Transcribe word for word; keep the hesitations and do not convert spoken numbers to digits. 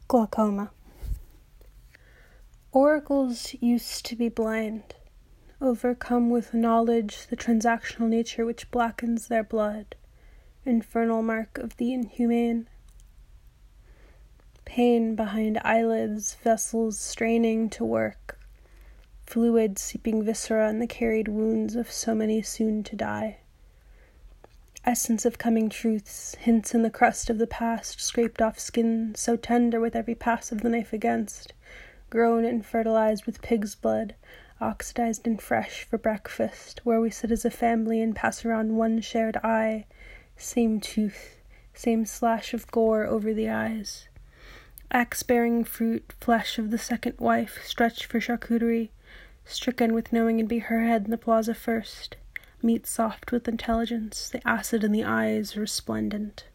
Glaucoma. Oracles used to be blind, overcome with knowledge the transactional nature which blackens their blood, infernal mark of the inhumane. Pain behind eyelids, vessels straining to work, fluid seeping viscera in the carried wounds of so many soon to die. Essence of coming truths, hints in the crust of the past, scraped off skin, so tender with every pass of the knife against, grown and fertilized with pig's blood, oxidized and fresh for breakfast, where we sit as a family and pass around one shared eye, same tooth, same slash of gore over the eyes. Axe-bearing fruit, flesh of the second wife, stretched for charcuterie, stricken with knowing it'd be her head in the plaza first. Meat soft with intelligence, the acid in the eyes resplendent.